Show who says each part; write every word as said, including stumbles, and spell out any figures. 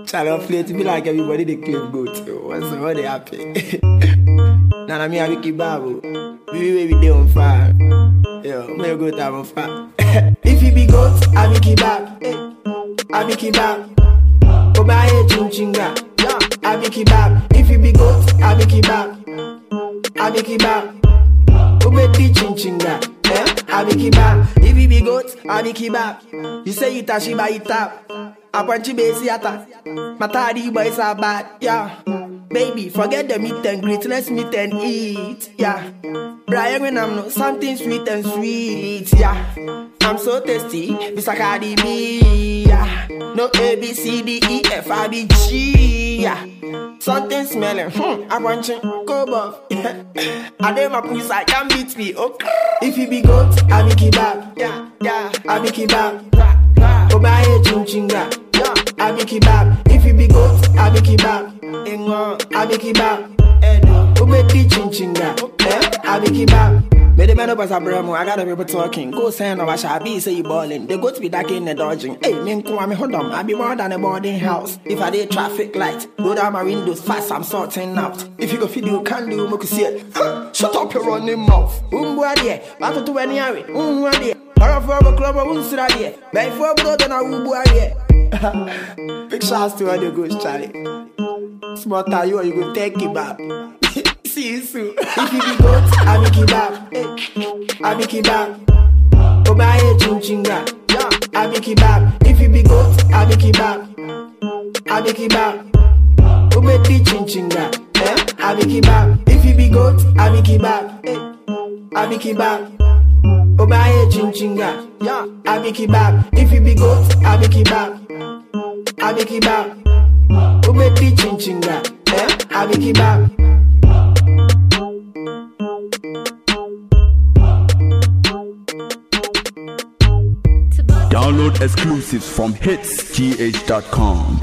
Speaker 1: Channel play to be like everybody they claim goat. What's the what they happy? Nana me have kebab. We we we dey on fire. Yo, me go to on fire. If you be goat, I be kebab. I be kebab. Obaye chinchinga. I be kebab. If you be goat, I be kebab. I be kebab. Obedi chinchinga. I be kebab. If you be goat, I be kebab. You say you tashi by it up. I want you basi ata. Matadi boys are bad, yeah. Baby, forget the meat and greet, let's meet and eat, yeah. Brian when I'm not something sweet and sweet, yeah. I'm so tasty, Mister Cardi B, yeah. No A B C D E F I B G, yeah. Something smelling, hmm, I want you, go above. I did my pussy, I can't beat me, okay. If you be goat, I be kebab, yeah, yeah. I be kebab, Obaye chinchinga. I be kebab. If you be goat, I be kebab. I be kebab. Obedi chinchinga. I be kebab. Made the man up as a bremo. I got a people talking. Go send over Shabi, say you ballin'. They go to be dark in the dodging. Hey, me and me hold on. I be more than a boarding house. If I did traffic light, go down my windows fast, I'm sorting out. If you go feed you can do, make you see it. Shut up your running mouth. Umbu adie, bato to any area. Umbu adie. Para for a club of Unsra adie. Bay for a brother na Umbu adie. Big shouts to all the ghost, Charlie. Smart are you or you go take kebab. See you soon. If you be goat, I be kebab. I be kebab. Obaye chinchinga. I be kebab. If you be goat, I be kebab. I be kebab. Obedi chinchinga. I be kebab. If you be goat, I be kebab. I be kebab. Obaye chinchinga. I be kebab. If you be goat, I be kebab. I be kebab. Obedi chinchinga. I be kebab.
Speaker 2: Download exclusives from hits g h dot com.